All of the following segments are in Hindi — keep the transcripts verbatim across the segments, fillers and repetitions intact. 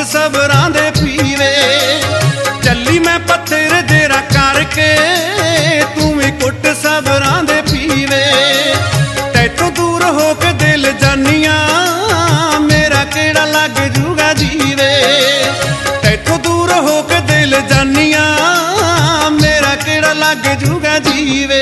सबरां दे पीवे। चली मैं पत्थर देरा करके तू भी कुट सबरां दे पीवे। तैथों दूर हो के दिल जानिया मेरा केड़ा लग जूगा जीवे। तैथों दूर हो के दिल जानिया मेरा केड़ा लग जूगा जीवे।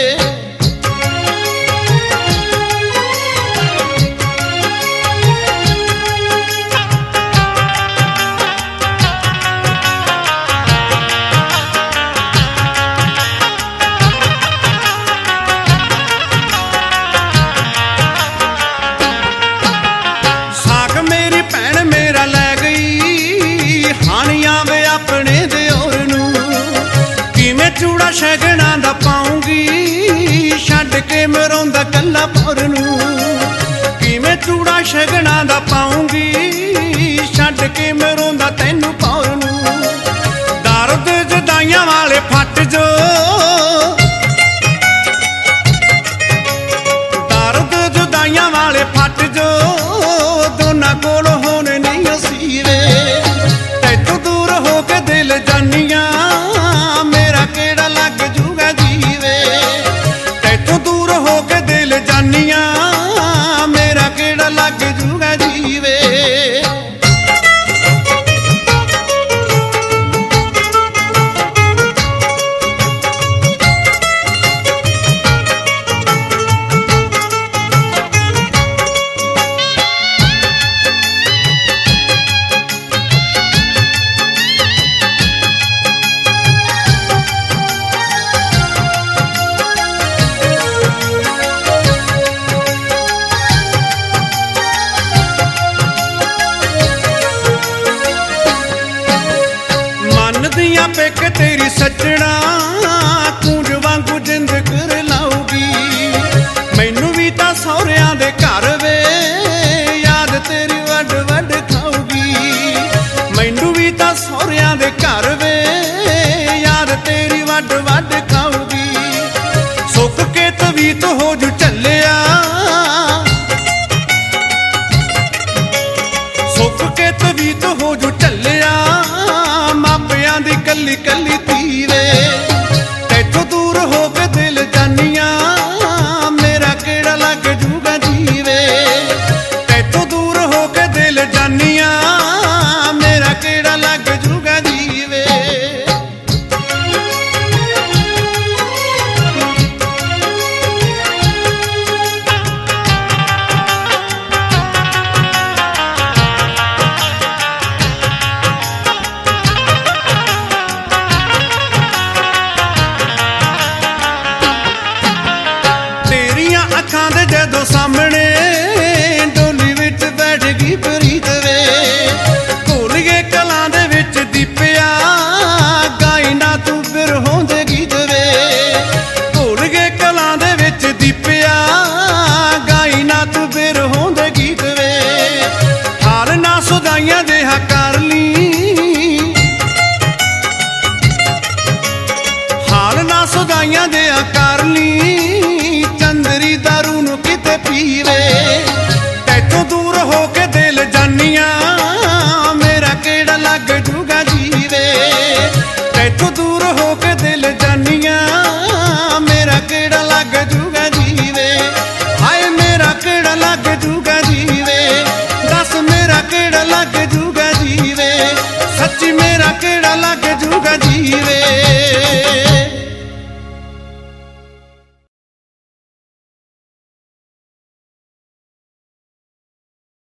चूड़ा शगना दा पाऊंगी छड्ड के मरोंदा कल्ला भौर नूं। किवें चूड़ा शगना दा पाऊंगी छड्ड के मरोंदा तैनू भौर नूं। दर्द जुदाइयां वाले फट जो दर्द जुदाइयां वाले फट जो दोना कोल होने नहीं असीवे। तैथों दूर हो के दिल जानिया मेरा केड़ा लग जूगा जीवे। तैथों दूर हो के दिल जानिया मेरा केड़ा लग जूगा जीवे। पिक तेरी सजना कूंज वांगू जिंद कर लाऊगी। मैनू भी तां सौहरियां दे घर वे याद तेरी वड वड खाऊगी। मैनू भी तां सौहरियां दे घर वे याद तेरी वड वड खाऊगी। सुख के तवीत हो जू चलिया सुख के तवीत हो जू चलिया मापियां दी कली कली तीवे। तैथों दूर हो के दिल जानिया मेरा केड़ा लग जूगा जीवे। तैथों दूर हो के दिल जानिया मेरा केड़ा लग जूगा जीवे। अखां दे जदों सामने डोली विच बैठ गई प्रीत वे। भुल गए कलां दे विच दीपिया गाई ना तू फिर होंदे गीत वे। भुल गए कलां दे विच दीपिया गाई ना तू फिर होंदे गीत वे। हाल ना सुदाइयां जिहा कर ली हाल ना सुदाइयां जिहा कर ली। चंदरी दारू नू किते पीवे। तैथों दूर हो के दिल जानिया मेरा केड़ा लग जूगा जीवे। तैथों दूर हो के दिल जानिया मेरा केड़ा लग जूगा जीवे। हाय मेरा केड़ा लग जूगा जीवे। दस मेरा केड़ा लग जूगा जीवे। सच्ची मेरा केड़ा लग जूगा जीवे।